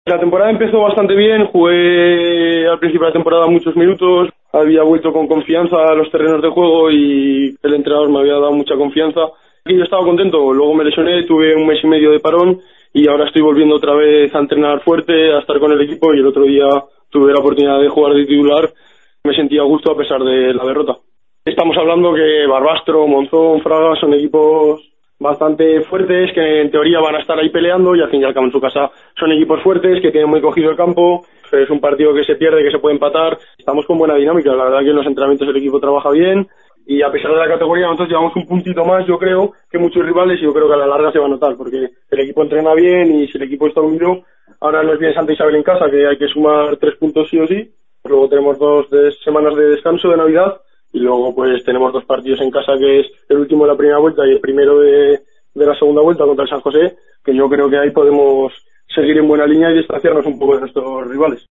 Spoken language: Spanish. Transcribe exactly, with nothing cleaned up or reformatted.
La temporada empezó bastante bien, jugué al principio de la temporada muchos minutos, había vuelto con confianza a los terrenos de juego y el entrenador me había dado mucha confianza y yo estaba contento. Luego me lesioné, tuve un mes y medio de parón y ahora estoy volviendo otra vez a entrenar fuerte, a estar con el equipo, y el otro día tuve la oportunidad de jugar de titular. Me sentía a gusto a pesar de la derrota. Estamos hablando que Barbastro, Monzón, Fraga son equipos bastante fuertes, que en teoría van a estar ahí peleando, y al fin y al cabo en su casa son equipos fuertes, que tienen muy cogido el campo. Es un partido que se pierde, que se puede empatar. Estamos con buena dinámica, la verdad que en los entrenamientos el equipo trabaja bien, y a pesar de la categoría nosotros llevamos un puntito más, yo creo, que muchos rivales, y yo creo que a la larga se va a notar, porque el equipo entrena bien, y si el equipo está unido, ahora nos viene Santa Isabel en casa, que hay que sumar tres puntos sí o sí. Luego tenemos dos de semanas de descanso de Navidad, y luego pues tenemos dos partidos en casa, que es el último de la primera vuelta y el primero de, de la segunda vuelta contra el San José, que yo creo que ahí podemos seguir en buena línea y distanciarnos un poco de nuestros rivales.